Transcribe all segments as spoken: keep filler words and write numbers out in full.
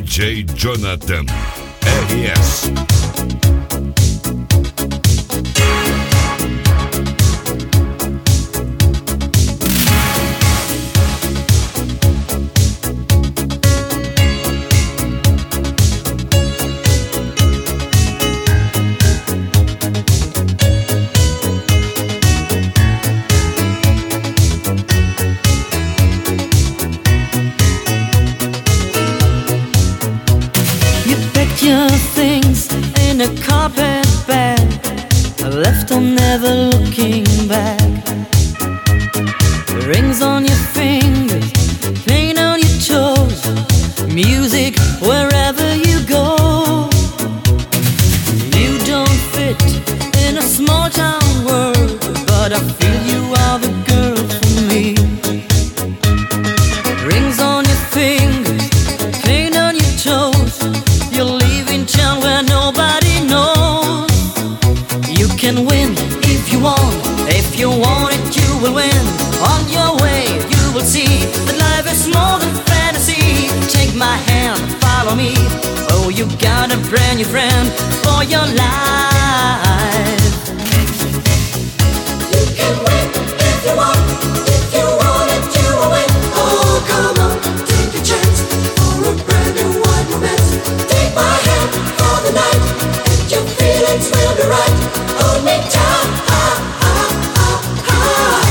D J Jonathan R S. Your things in a carpet bag, left on never looking back. Rings on your fingers, paint on your toes, music wherever you go. You don't fit in a small town world, but I feel you are the girl for me. Rings on your fingers, paint on your toes, you're leaving town where nobody knows. You can win if you want, if you want it you will win. On your way you will see that life is more than fantasy. Take my hand, follow me. Oh, you got a brand new friend for your life. You can win if you want, if you want it you will win. Oh, come on, take a chance for a brand new wide romance. Take my hand for the night, and your feelings will be right. Hold me tight, ah, ah, ah, ah.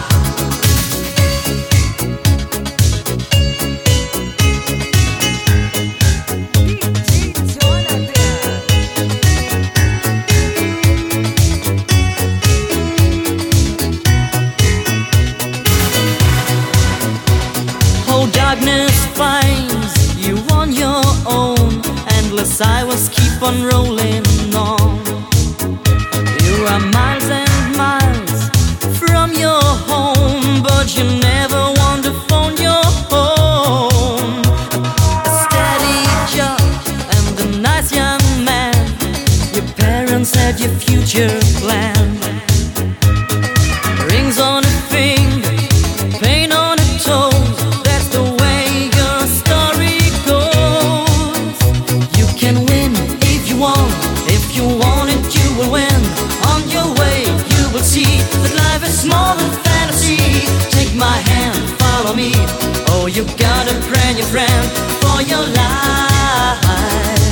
Oh, darkness finds you on your own. Endless highways keep on rolling on. You are miles and miles from your home, but you never want to phone your home. A steady job and a nice young man, your parents had your future planned. Rings on a finger, paint on a toe, that's the way your story goes. You can win if you want, if you want it you will win. On your way you will see that life is more than fantasy. Take my hand, follow me. Oh, you got a brand new friend for your life.